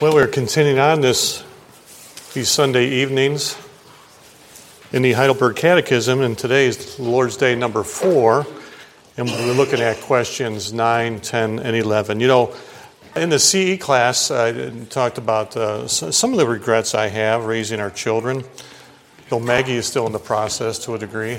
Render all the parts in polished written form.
Well, we're continuing on these Sunday evenings in the Heidelberg Catechism, and today is Lord's Day number 4, and we're looking at questions 9, 10, and 11. You know, in the CE class, I talked about some of the regrets I have raising our children, though Maggie is still in the process to a degree.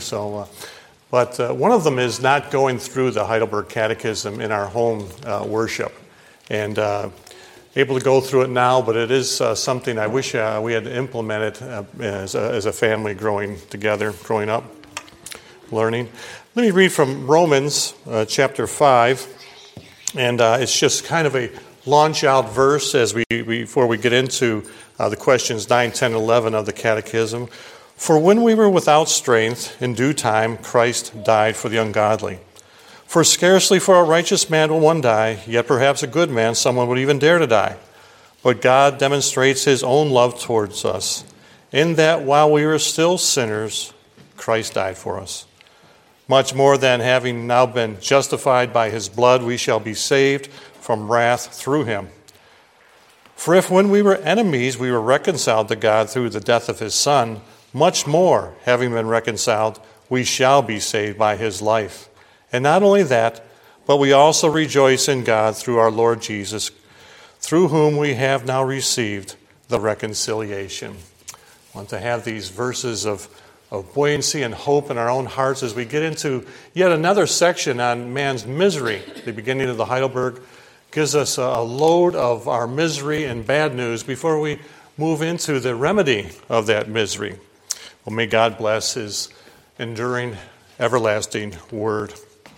But one of them is not going through the Heidelberg Catechism in our home worship, and able to go through it now, but it is something I wish we had implemented as a family growing up, learning. Let me read from Romans chapter 5, and it's just kind of a launch-out verse before we get into the questions 9, 10, 11 of the Catechism. For when we were without strength, in due time Christ died for the ungodly. For scarcely for a righteous man will one die, yet perhaps a good man someone would even dare to die. But God demonstrates his own love towards us, in that while we were still sinners, Christ died for us. Much more than having now been justified by his blood, we shall be saved from wrath through him. For if when we were enemies, we were reconciled to God through the death of his Son, much more, having been reconciled, we shall be saved by his life. And not only that, but we also rejoice in God through our Lord Jesus, through whom we have now received the reconciliation. I want to have these verses of buoyancy and hope in our own hearts as we get into yet another section on man's misery. The beginning of the Heidelberg gives us a load of our misery and bad news before we move into the remedy of that misery. Well, may God bless his enduring, everlasting word.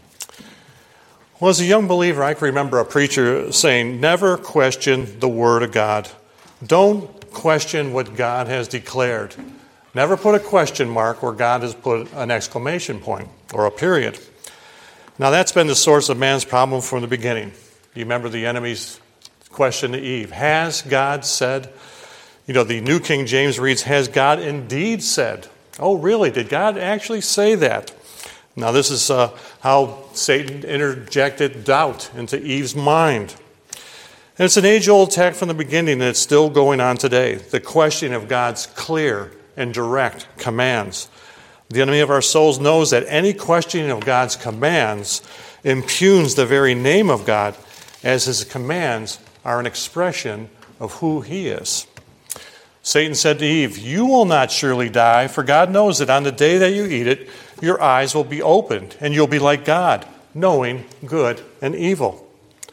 Well, as a young believer, I can remember a preacher saying, never question the Word of God. Don't question what God has declared. Never put a question mark where God has put an exclamation point or a period. Now, that's been the source of man's problem from the beginning. You remember the enemy's question to Eve, has God said? You know, the New King James reads, has God indeed said? Oh, really? Did God actually say that? Now, this is how Satan interjected doubt into Eve's mind. And it's an age-old attack from the beginning, and it's still going on today. The question of God's clear and direct commands. The enemy of our souls knows that any questioning of God's commands impugns the very name of God, as his commands are an expression of who he is. Satan said to Eve, you will not surely die, for God knows that on the day that you eat it, your eyes will be opened, and you'll be like God, knowing good and evil.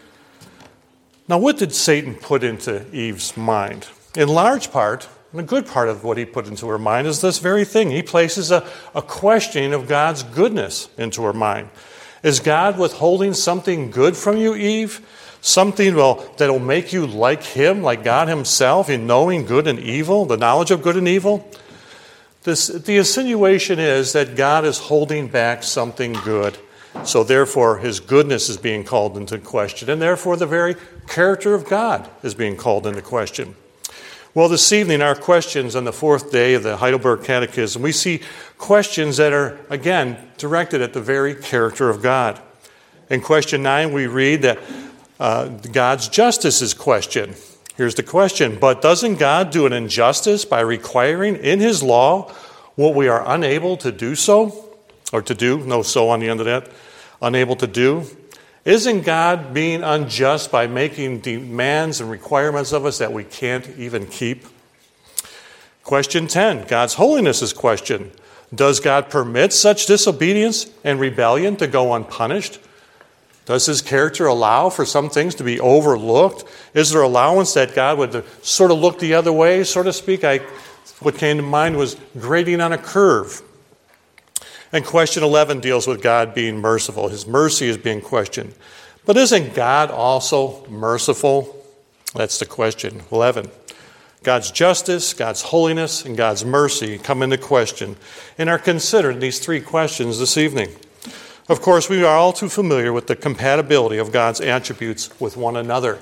Now, what did Satan put into Eve's mind? In large part, and a good part of what he put into her mind is this very thing. He places a questioning of God's goodness into her mind. Is God withholding something good from you, Eve? Something, that'll make you like him, like God himself, in knowing good and evil, the knowledge of good and evil? The insinuation is that God is holding back something good, so therefore his goodness is being called into question, and therefore the very character of God is being called into question. Well, this evening, our questions on the fourth day of the Heidelberg Catechism, we see questions that are, again, directed at the very character of God. In question 9, we read that God's justice is questioned. Here's the question, but doesn't God do an injustice by requiring in his law what we are unable to do so? Or to do, no so on the end of that, unable to do? Isn't God being unjust by making demands and requirements of us that we can't even keep? Question 10, God's holiness is questioned. Does God permit such disobedience and rebellion to go unpunished? Does his character allow for some things to be overlooked? Is there allowance that God would sort of look the other way, so to speak? What came to mind was grading on a curve. And question 11 deals with God being merciful. His mercy is being questioned. But isn't God also merciful? That's the question. 11. God's justice, God's holiness, and God's mercy come into question and are considered in these three questions this evening. Of course, we are all too familiar with the compatibility of God's attributes with one another.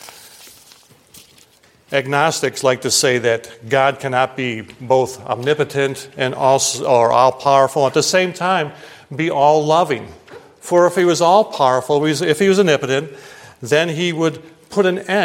Agnostics like to say that God cannot be both omnipotent and also or all-powerful, at the same time be all-loving. For if he was all-powerful, if he was omnipotent, then he would put an end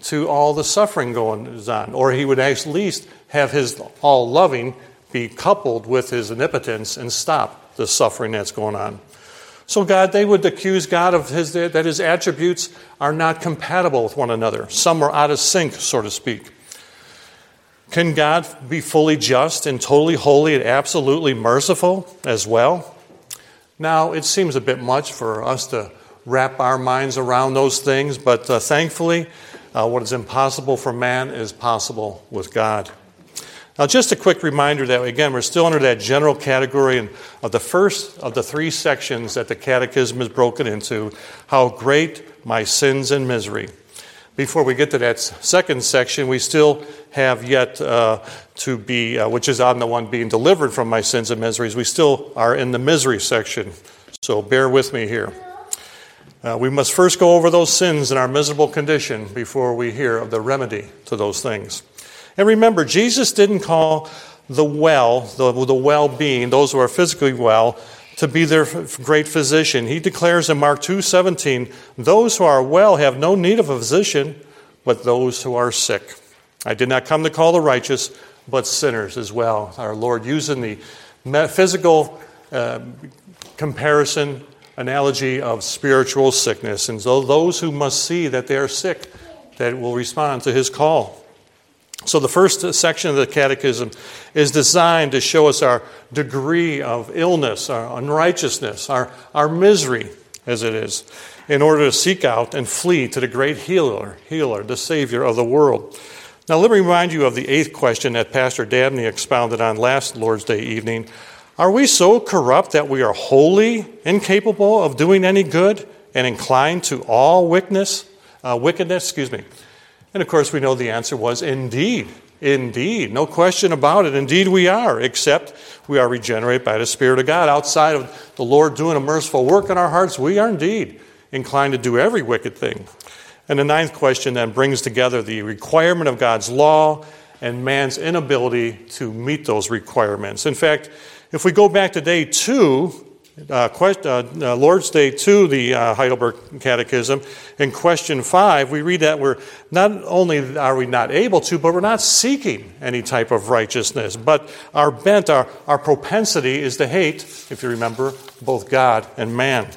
to all the suffering going on. Or he would at least have his all-loving be coupled with his omnipotence and stop the suffering that's going on. So they would accuse God of that his attributes are not compatible with one another. Some are out of sync, so to speak. Can God be fully just and totally holy and absolutely merciful as well? Now, it seems a bit much for us to wrap our minds around those things, but thankfully, what is impossible for man is possible with God. Now, just a quick reminder that, again, we're still under that general category of the first of the three sections that the Catechism is broken into, how great my sins and misery. Before we get to that second section, we still have yet to be, which is on the one being delivered from my sins and miseries, we still are in the misery section. So bear with me here. We must first go over those sins and our miserable condition before we hear of the remedy to those things. And remember, Jesus didn't call the well-being, those who are physically well, to be their great physician. He declares in Mark 2:17, those who are well have no need of a physician, but those who are sick. I did not come to call the righteous, but sinners as well. Our Lord using the physical comparison analogy of spiritual sickness. And so those who must see that they are sick, that will respond to his call. So the first section of the Catechism is designed to show us our degree of illness, our unrighteousness, our misery, as it is, in order to seek out and flee to the great healer, the Savior of the world. Now let me remind you of the 8th question that Pastor Dabney expounded on last Lord's Day evening. Are we so corrupt that we are wholly incapable of doing any good and inclined to all wickedness? And of course, we know the answer was indeed. Indeed. No question about it. Indeed we are, except we are regenerated by the Spirit of God. Outside of the Lord doing a merciful work in our hearts, we are indeed inclined to do every wicked thing. And the 9th question then brings together the requirement of God's law and man's inability to meet those requirements. In fact, if we go back to day 2, Lord's Day 2, the Heidelberg Catechism, in question 5, we read that we're not only are we not able to, but we're not seeking any type of righteousness. But our bent, our propensity is to hate, if you remember, both God and man.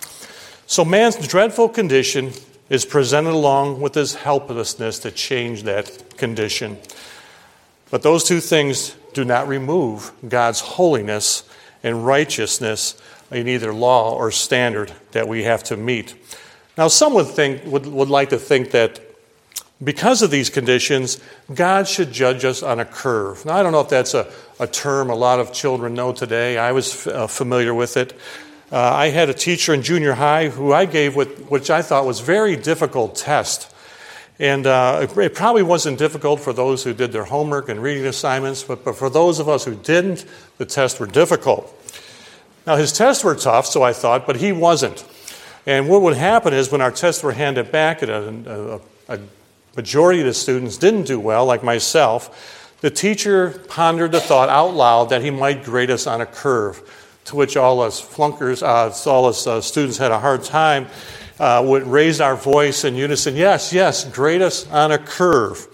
So man's dreadful condition is presented along with his helplessness to change that condition. But those two things do not remove God's holiness and righteousness in either law or standard that we have to meet. Now, some would like to think that because of these conditions, God should judge us on a curve. Now, I don't know if that's a term a lot of children know today. I was familiar with it. I had a teacher in junior high who I gave which I thought was very difficult test. And it probably wasn't difficult for those who did their homework and reading assignments, but for those of us who didn't, the tests were difficult. Now, his tests were tough, so I thought, but he wasn't. And what would happen is when our tests were handed back and a majority of the students didn't do well, like myself, the teacher pondered the thought out loud that he might grade us on a curve, to which all us flunkers, all us students had a hard time, would raise our voice in unison, yes, grade us on a curve.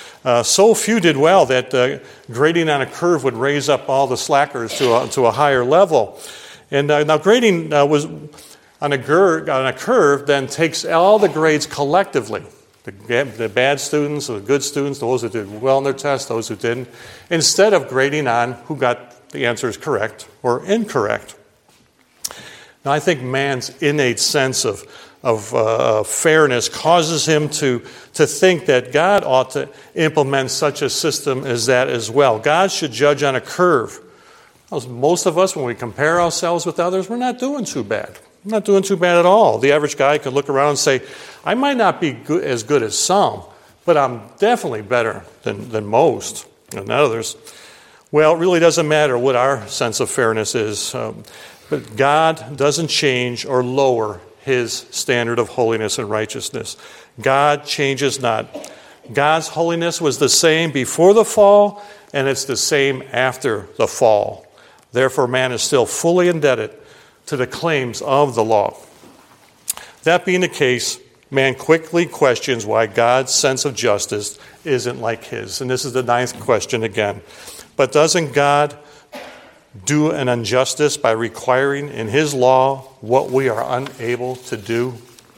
So few did well that grading on a curve would raise up all the slackers to a higher level. And now grading was on a curve then takes all the grades collectively, the bad students, the good students, those who did well in their tests, those who didn't, instead of grading on who got the answers correct or incorrect. Now, I think man's innate sense of fairness causes him to think that God ought to implement such a system as that as well. God should judge on a curve. Most of us, when we compare ourselves with others, we're not doing too bad. We're not doing too bad at all. The average guy could look around and say, I might not be as good as some, but I'm definitely better than most and others. Well, it really doesn't matter what our sense of fairness is. But God doesn't change or lower his standard of holiness and righteousness. God changes not. God's holiness was the same before the fall, and it's the same after the fall. Therefore, man is still fully indebted to the claims of the law. That being the case, man quickly questions why God's sense of justice isn't like his. And this is the 9th question again. But doesn't God do an injustice by requiring in his law what we are unable to do?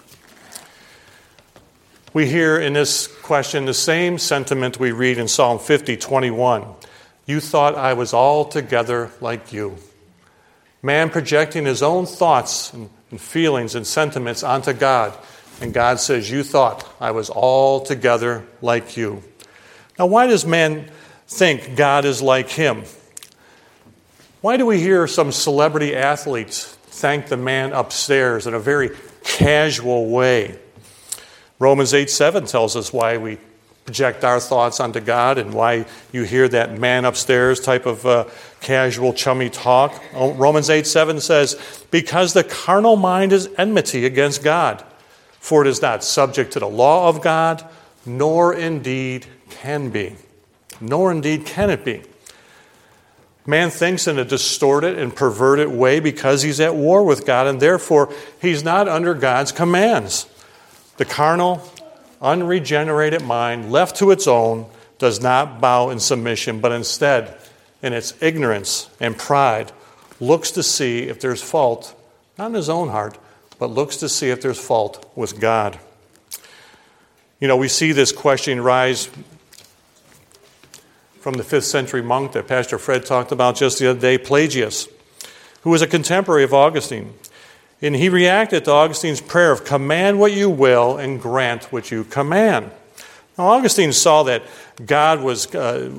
We hear in this question the same sentiment we read in Psalm 50:21. You thought I was altogether like you. Man projecting his own thoughts and feelings and sentiments onto God. And God says, you thought I was altogether like you. Now, why does man think God is like him? Why do we hear some celebrity athletes thank the man upstairs in a very casual way? Romans 8:7 tells us why we project our thoughts onto God and why you hear that man upstairs type of casual, chummy talk. Romans 8:7 says, because the carnal mind is enmity against God, for it is not subject to the law of God, nor indeed can be. Nor indeed can it be. Man thinks in a distorted and perverted way because he's at war with God, and therefore he's not under God's commands. The carnal, unregenerated mind, left to its own, does not bow in submission, but instead, in its ignorance and pride, looks to see if there's fault, not in his own heart, but looks to see if there's fault with God. You know, we see this question rise from the 5th century monk that Pastor Fred talked about just the other day, Pelagius, who was a contemporary of Augustine. And he reacted to Augustine's prayer of command what you will and grant what you command. Now, Augustine saw that God was,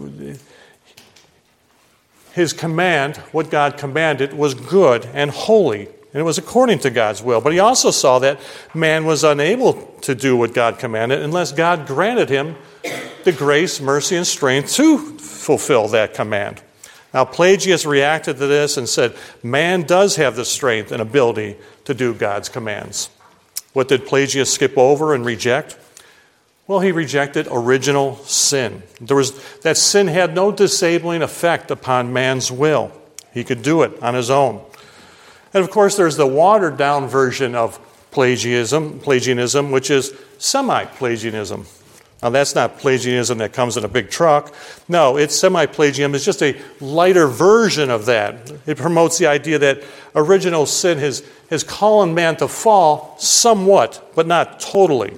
his command, what God commanded, was good and holy, and it was according to God's will. But he also saw that man was unable to do what God commanded unless God granted him the grace, mercy, and strength to fulfill that command. Now, Pelagius reacted to this and said, man does have the strength and ability to do God's commands. What did Pelagius skip over and reject? Well, he rejected original sin. That sin had no disabling effect upon man's will. He could do it on his own. And of course, there's the watered-down version of Pelagianism, which is semi-Pelagianism. Now, that's not Pelagianism that comes in a big truck. No, it's semi-Pelagianism. It's just a lighter version of that. It promotes the idea that original sin has caused man to fall somewhat, but not totally.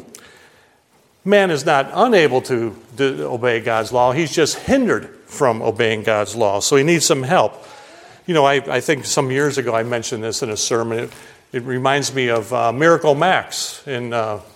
Man is not unable to obey God's law. He's just hindered from obeying God's law. So he needs some help. You know, I think some years ago I mentioned this in a sermon. It reminds me of Miracle Max in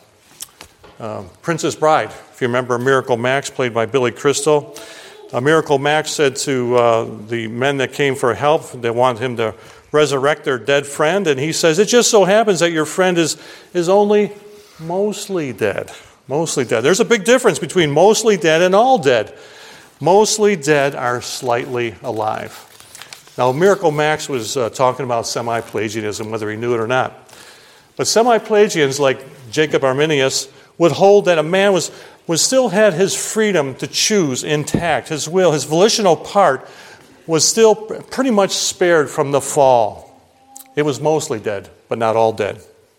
Princess Bride. If you remember Miracle Max, played by Billy Crystal. Miracle Max said to the men that came for help, they want him to resurrect their dead friend, and he says, it just so happens that your friend is only mostly dead. Mostly dead. There's a big difference between mostly dead and all dead. Mostly dead are slightly alive. Now, Miracle Max was talking about semi-Pelagianism, whether he knew it or not. But semi-Pelagians, like Jacob Arminius, would hold that a man was still had his freedom to choose intact. His will, his volitional part, was still pretty much spared from the fall. It was mostly dead, but not all dead.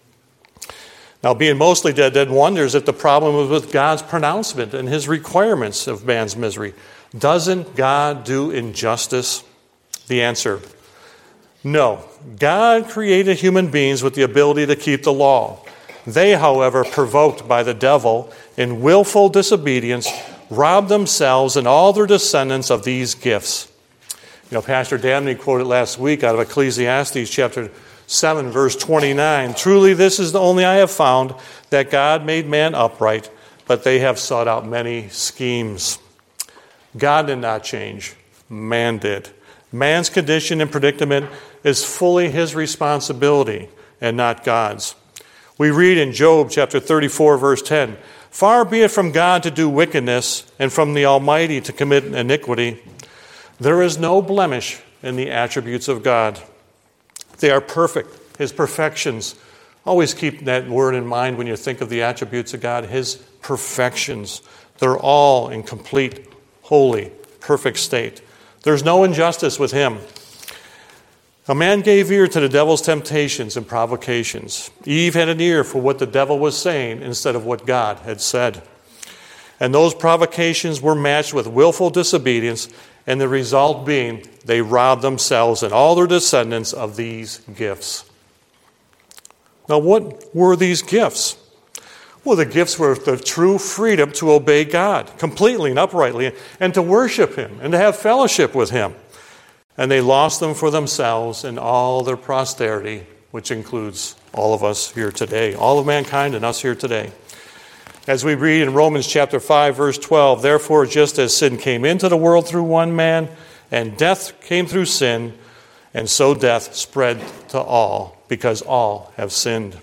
Now, being mostly dead then wonders if the problem was with God's pronouncement and his requirements of man's misery. Doesn't God do injustice? The answer, no. God created human beings with the ability to keep the law. They, however, provoked by the devil in willful disobedience, robbed themselves and all their descendants of these gifts. You know, Pastor Damney quoted last week out of Ecclesiastes chapter 7, verse 29. Truly, this is the only I have found, that God made man upright, but they have sought out many schemes. God did not change. Man did. Man's condition and predicament is fully his responsibility and not God's. We read in Job chapter 34, verse 10, far be it from God to do wickedness and from the Almighty to commit iniquity. There is no blemish in the attributes of God. They are perfect. His perfections. Always keep that word in mind when you think of the attributes of God. His perfections. They're all in complete, holy, perfect state. There's no injustice with him. A man gave ear to the devil's temptations and provocations. Eve had an ear for what the devil was saying instead of what God had said. And those provocations were matched with willful disobedience, and the result being they robbed themselves and all their descendants of these gifts. Now, what were these gifts? Well, the gifts were the true freedom to obey God completely and uprightly and to worship Him and to have fellowship with Him. And they lost them for themselves and all their posterity, which includes all of us here today, all of mankind and us here today. As we read in Romans chapter 5, verse 12, therefore, just as sin came into the world through one man, and death came through sin, and so death spread to all, because all have sinned.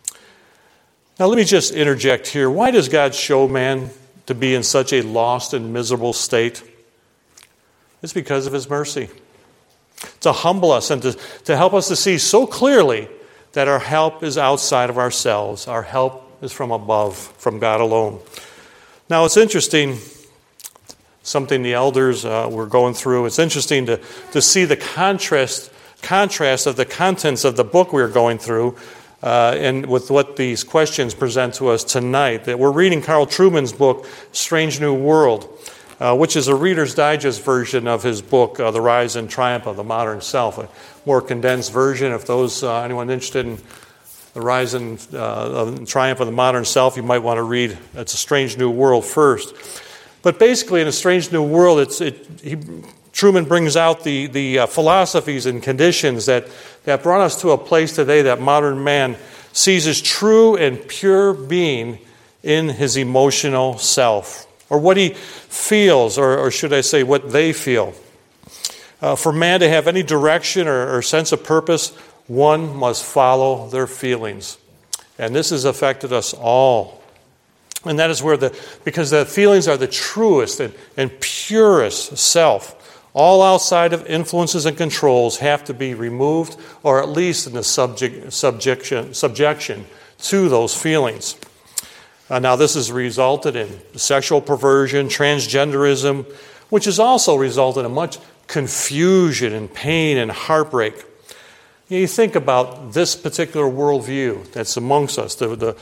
Now let me just interject here. Why does God show man to be in such a lost and miserable state? It's because of His mercy. To humble us and to help us to see so clearly that our help is outside of ourselves. Our help is from above, from God alone. Now it's interesting, something the elders were going through. It's interesting to see the contrast of the contents of the book we are going through and with what these questions present to us tonight. That we're reading Carl Trueman's book, Strange New World, which is a Reader's Digest version of his book, The Rise and Triumph of the Modern Self, a more condensed version. If anyone interested in The Rise and Triumph of the Modern Self, you might want to read It's a Strange New World first. But basically, in A Strange New World, Trueman brings out the philosophies and conditions that brought us to a place today that modern man sees as true and pure being in his emotional self, or what he feels, or should I say what they feel. For man to have any direction or sense of purpose, one must follow their feelings. And this has affected us all. And that is because the feelings are the truest and purest self. All outside of influences and controls have to be removed, or at least in the subjection to those feelings. Now, this has resulted in sexual perversion, transgenderism, which has also resulted in much confusion and pain and heartbreak. You think about this particular worldview that's amongst us,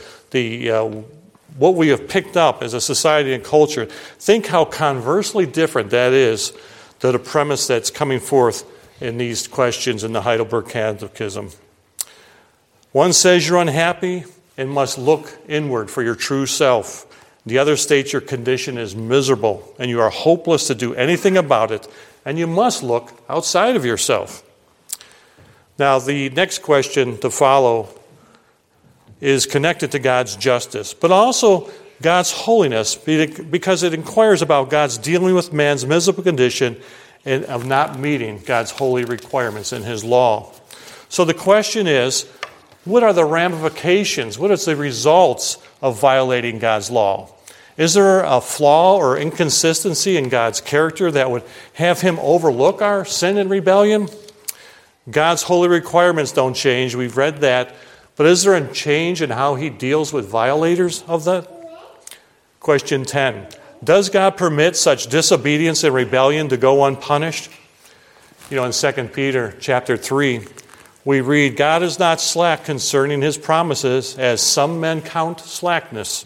what we have picked up as a society and culture. Think how conversely different that is to the premise that's coming forth in these questions in the Heidelberg Catechism. One says you're unhappy and must look inward for your true self. The other states your condition is miserable and you are hopeless to do anything about it, and you must look outside of yourself. Now, the next question to follow is connected to God's justice, but also God's holiness, because it inquires about God's dealing with man's miserable condition and of not meeting God's holy requirements in His law. So the question is, what are the ramifications? What are the results of violating God's law? Is there a flaw or inconsistency in God's character that would have Him overlook our sin and rebellion? God's holy requirements don't change. We've read that. But is there a change in how He deals with violators of that? Question 10. Does God permit such disobedience and rebellion to go unpunished? In 2 Peter chapter 3, we read, God is not slack concerning His promises, as some men count slackness.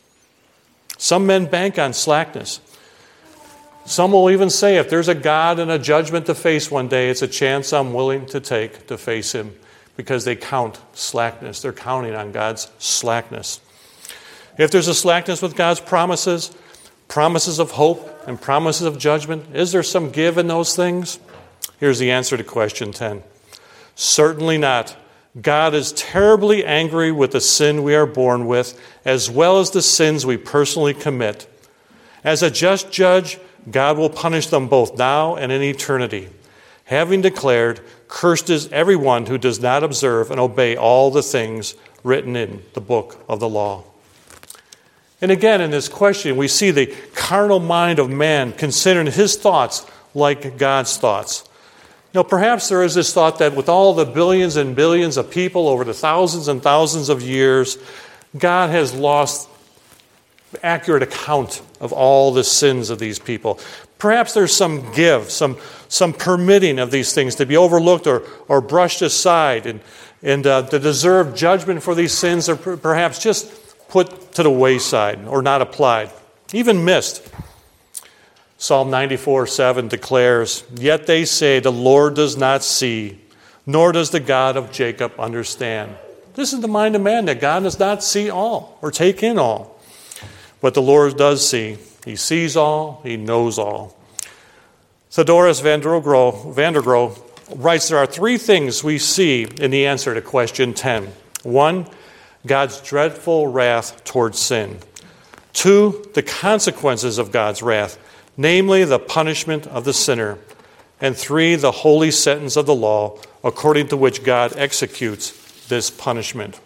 Some men bank on slackness. Some will even say, if there's a God and a judgment to face one day, it's a chance I'm willing to take to face Him, because they count slackness. They're counting on God's slackness. If there's a slackness with God's promises of hope and promises of judgment, is there some give in those things? Here's the answer to question 10. Certainly not. God is terribly angry with the sin we are born with, as well as the sins we personally commit. As a just judge, God will punish them both now and in eternity, having declared, cursed is everyone who does not observe and obey all the things written in the book of the law. And again, in this question, we see the carnal mind of man considering his thoughts like God's thoughts. Perhaps there is this thought that with all the billions and billions of people over the thousands and thousands of years, God has lost accurate account of all the sins of these people. Perhaps there's some give, some permitting of these things to be overlooked or brushed aside, and the deserved judgment for these sins are perhaps just put to the wayside or not applied, even missed. Psalm 94:7 declares, "Yet they say, the Lord does not see, nor does the God of Jacob understand." This is the mind of man, that God does not see all or take in all. But the Lord does see. He sees all. He knows all. Theodorus van der Grohe writes there are three things we see in the answer to question 10. 1, God's dreadful wrath towards sin. 2, the consequences of God's wrath, namely the punishment of the sinner. And 3, the holy sentence of the law, according to which God executes this punishment.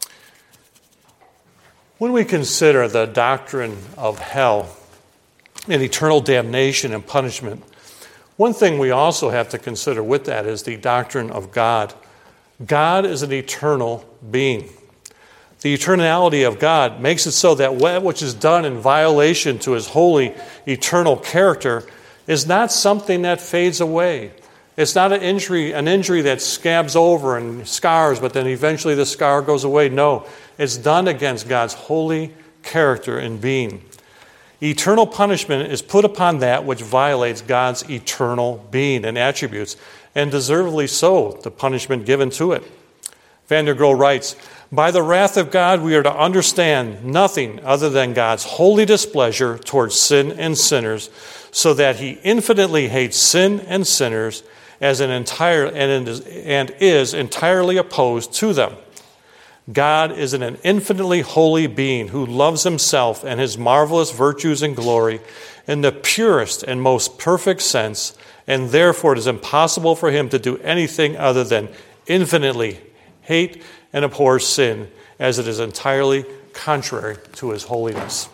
When we consider the doctrine of hell and eternal damnation and punishment, one thing we also have to consider with that is the doctrine of God. God is an eternal being. The eternality of God makes it so that which is done in violation to his holy, eternal character is not something that fades away. It's not an injury that scabs over and scars, but then eventually the scar goes away. No, it's done against God's holy character and being. Eternal punishment is put upon that which violates God's eternal being and attributes, and deservedly so, the punishment given to it. Van der Grohe writes, "By the wrath of God we are to understand nothing other than God's holy displeasure towards sin and sinners, so that he infinitely hates sin and sinners as and is entirely opposed to them. God is an infinitely holy being who loves himself and his marvelous virtues and glory in the purest and most perfect sense, and therefore it is impossible for him to do anything other than infinitely hate and abhor sin, as it is entirely contrary to his holiness."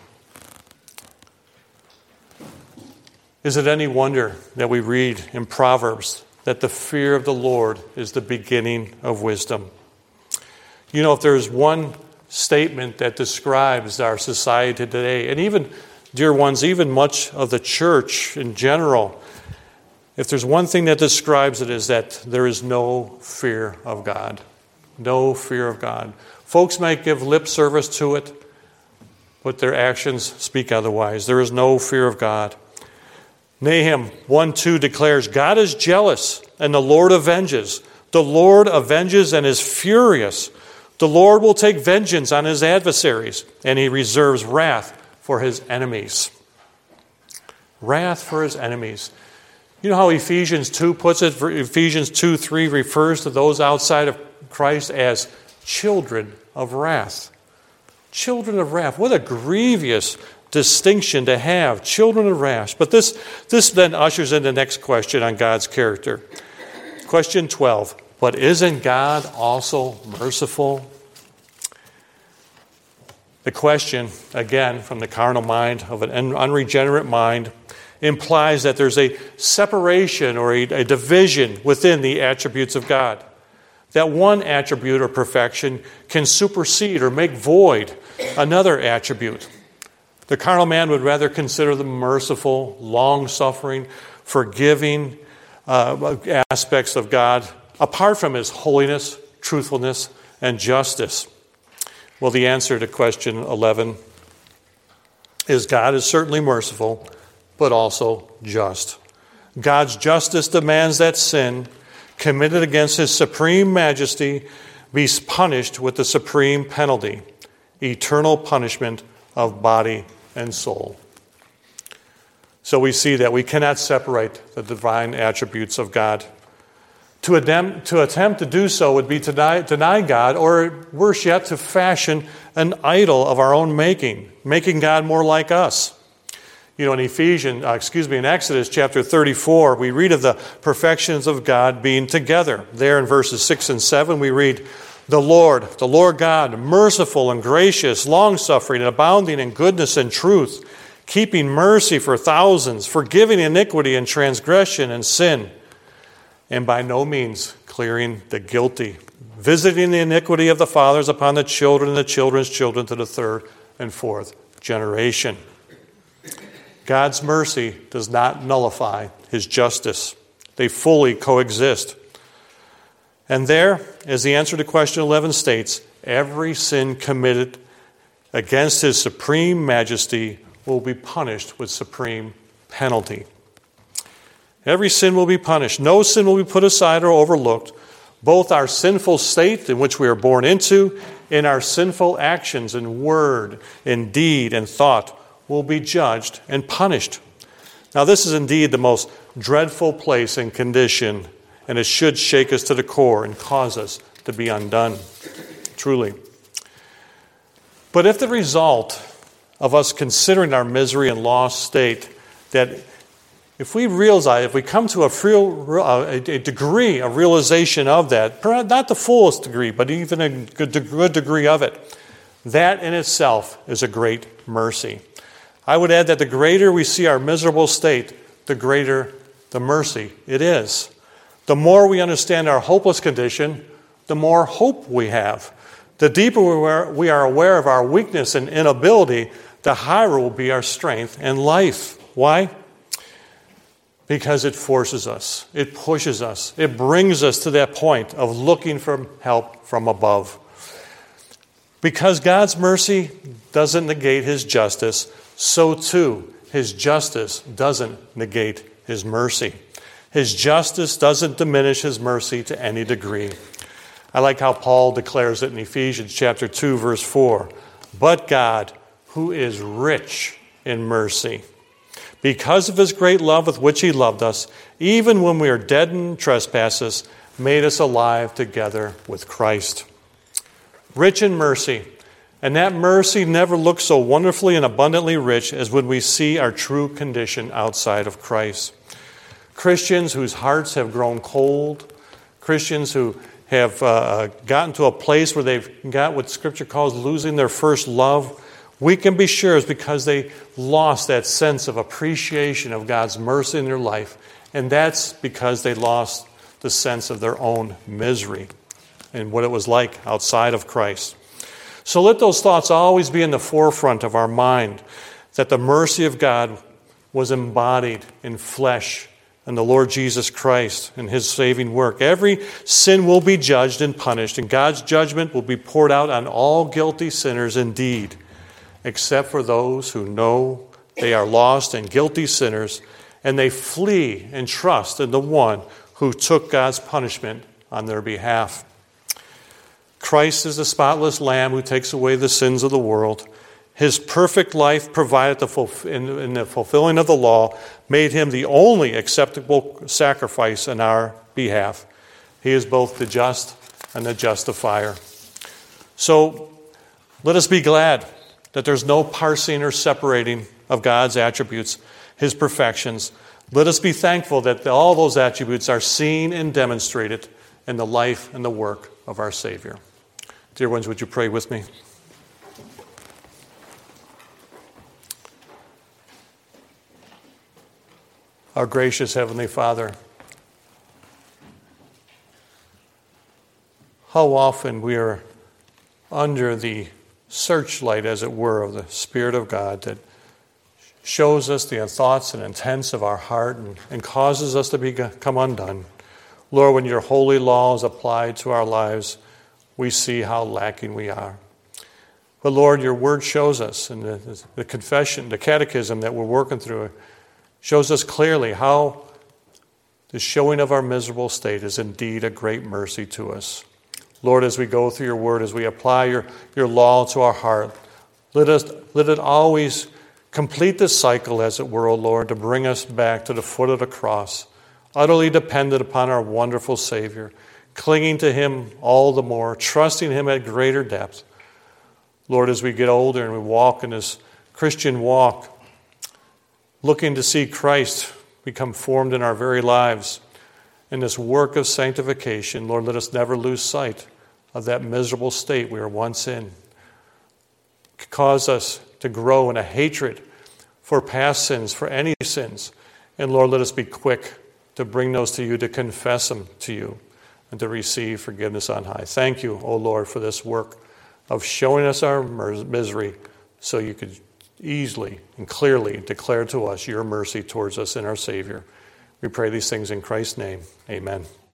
Is it any wonder that we read in Proverbs that the fear of the Lord is the beginning of wisdom? You know, if there's one statement that describes our society today, and even, dear ones, even much of the church in general, if there's one thing that describes it, is that there is no fear of God. No fear of God. Folks might give lip service to it, but their actions speak otherwise. There is no fear of God. Nahum 1:2 declares, "God is jealous, and the Lord avenges. The Lord avenges and is furious. The Lord will take vengeance on his adversaries, and he reserves wrath for his enemies." Wrath for his enemies. You know how Ephesians 2 puts it? Ephesians 2:3 refers to those outside of Christ as children of wrath. Children of wrath. What a grievous distinction to have. Children of wrath. But this then ushers in the next question on God's character. Question 12. But isn't God also merciful? The question, again, from the carnal mind of an unregenerate mind, implies that there's a separation or a division within the attributes of God. That one attribute or perfection can supersede or make void another attribute. The carnal man would rather consider the merciful, long-suffering, forgiving aspects of God apart from his holiness, truthfulness, and justice. Well, the answer to question 11 is God is certainly merciful, but also just. God's justice demands that sin committed against his supreme majesty be punished with the supreme penalty, eternal punishment of body and soul. So we see that we cannot separate the divine attributes of God. To attempt to do so would be to deny God, or worse yet, to fashion an idol of our own making God more like us. You know, in Exodus chapter 34, we read of the perfections of God being together. There in verses 6 and 7, we read, the Lord God, merciful and gracious, long-suffering and abounding in goodness and truth, keeping mercy for thousands, forgiving iniquity and transgression and sin, and by no means clearing the guilty, visiting the iniquity of the fathers upon the children and the children's children to the third and fourth generation. God's mercy does not nullify his justice. They fully coexist. And there, as the answer to question 11 states, every sin committed against his supreme majesty will be punished with supreme penalty. Every sin will be punished. No sin will be put aside or overlooked. Both our sinful state in which we are born into and our sinful actions in word, in deed, and thought will be judged and punished. Now, this is indeed the most dreadful place and condition, and it should shake us to the core and cause us to be undone, truly. But if the result of us considering our misery and lost state, that if we realize, if we come to a degree of realization of that, perhaps not the fullest degree, but even a good degree of it, that in itself is a great mercy. I would add that the greater we see our miserable state, the greater the mercy it is. The more we understand our hopeless condition, the more hope we have. The deeper we are aware of our weakness and inability, the higher will be our strength and life. Why? Because it forces us, it pushes us, it brings us to that point of looking for help from above. Because God's mercy doesn't negate his justice, so too his justice doesn't negate his mercy. His justice doesn't diminish his mercy to any degree. I like how Paul declares it in Ephesians chapter 2, verse 4. But God, who is rich in mercy, because of his great love with which he loved us, even when we are dead in trespasses, made us alive together with Christ. Rich in mercy. And that mercy never looks so wonderfully and abundantly rich as when we see our true condition outside of Christ. Christians whose hearts have grown cold, Christians who have gotten to a place where they've got what Scripture calls losing their first love, we can be sure it's because they lost that sense of appreciation of God's mercy in their life. And that's because they lost the sense of their own misery and what it was like outside of Christ. So let those thoughts always be in the forefront of our mind, that the mercy of God was embodied in flesh in the Lord Jesus Christ and his saving work. Every sin will be judged and punished, and God's judgment will be poured out on all guilty sinners indeed, except for those who know they are lost and guilty sinners, and they flee and trust in the one who took God's punishment on their behalf. Christ is the spotless Lamb who takes away the sins of the world. His perfect life provided in the fulfilling of the law made him the only acceptable sacrifice on our behalf. He is both the just and the justifier. So let us be glad that there's no parsing or separating of God's attributes, his perfections. Let us be thankful that all those attributes are seen and demonstrated in the life and the work of our Savior. Dear ones, would you pray with me? Our gracious Heavenly Father, how often we are under the searchlight, as it were, of the Spirit of God that shows us the thoughts and intents of our heart and causes us to become undone. Lord, when your holy law is applied to our lives, we see how lacking we are. But Lord, your word shows us, and the confession, the catechism that we're working through, shows us clearly how the showing of our miserable state is indeed a great mercy to us. Lord, as we go through your word, as we apply your law to our heart, let it always complete the cycle, as it were, O Lord, to bring us back to the foot of the cross, utterly dependent upon our wonderful Savior, clinging to him all the more, trusting him at greater depth. Lord, as we get older and we walk in this Christian walk, looking to see Christ become formed in our very lives in this work of sanctification, Lord, let us never lose sight of that miserable state we were once in. Cause us to grow in a hatred for past sins, for any sins. And Lord, let us be quick to bring those to you, to confess them to you, and to receive forgiveness on high. Thank you, O Lord, for this work of showing us our misery so you could easily and clearly declare to us your mercy towards us and our Savior. We pray these things in Christ's name. Amen.